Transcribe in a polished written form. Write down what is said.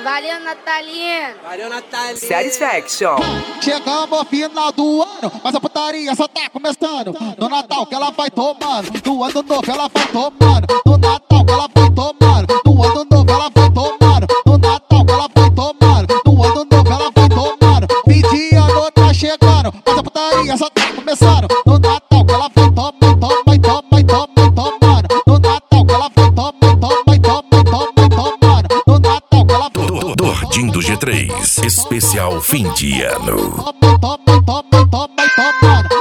Valeu, Natalino. Valeu, Natalino. Satisfaction. Chegamos ao final do ano, mas a putaria só tá começando. No Natal que ela vai tomando, no ano novo ela vai tomando. No Natal que ela vai tomando, no ano novo ela vai tomando. No Natal que ela vai tomando, no ano novo ela vai tomando. Fim de ano tá chegando, mas a putaria só tá começando. No Natal que ela vai tomando, toma e toma e toma e tomando. No Natal que ela vai tomando, toma e toma e toma e tomando. No Natal que ela vai Dordinho do G3, especial fim de ano. toma e toma e toma e toma e tomando.